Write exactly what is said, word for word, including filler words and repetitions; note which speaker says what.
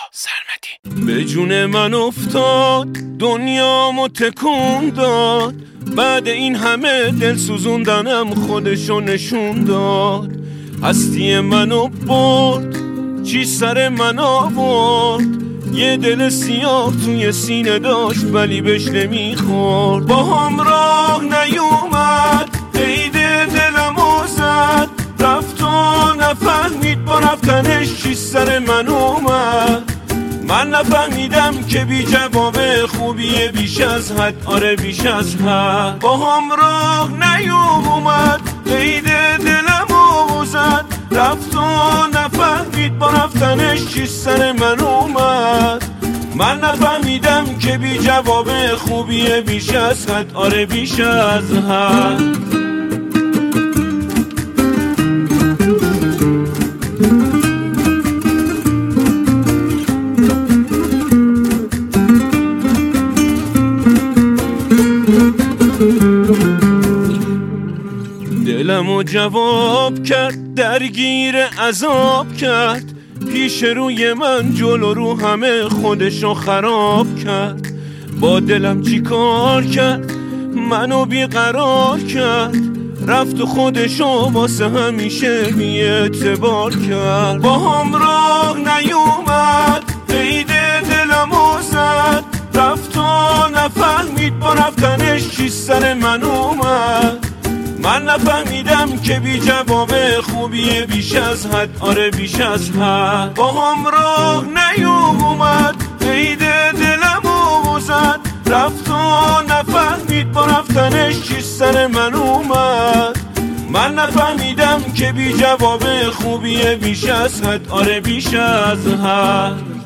Speaker 1: سرمدی. به جون من افتاد دنیامو تکون داد، بعد این همه دل سوزوندنم خودشو نشون داد. هستی منو برد، چی سر من آورد، یه دل سیاه توی سینه داشت ولی بهش نمیخورد. با هم راه نیومد، عید دلمو زد، رفت و نفهمید با رفتنش چی سر من اومد. من نفهمیدم که بی جواب خوبیه بیش از حد، آره بیش از حد. با هم راه نیومد، عید دلمو زد، رفت و نفهمید با رفتنش چی سر من اومد. من نفهمیدم که بی جواب خوبیه بیش از حد، آره بیش از حد. دلمو جواب کرد، درگیر عذاب کرد، پیش روی من جلو رو همه خودشو خراب کرد. با دلم چی کار کرد، منو بیقرار کرد، رفت و خودشو واسه همیشه بی اعتبار کرد. با هم راه نیومد، عید دلمو زد، رفت و نفهمید با رفتنش چی سر من اومد. من نفهمیدم که بی جواب خوبیه بیش از حد، آره بیش از حد. با هم راه نیومد، عید دلمو زد، رفت و نفهمید با رفتنش چی سر من اومد. من نفهمیدم که بی جواب خوبیه بیش از حد، آره بیش از حد.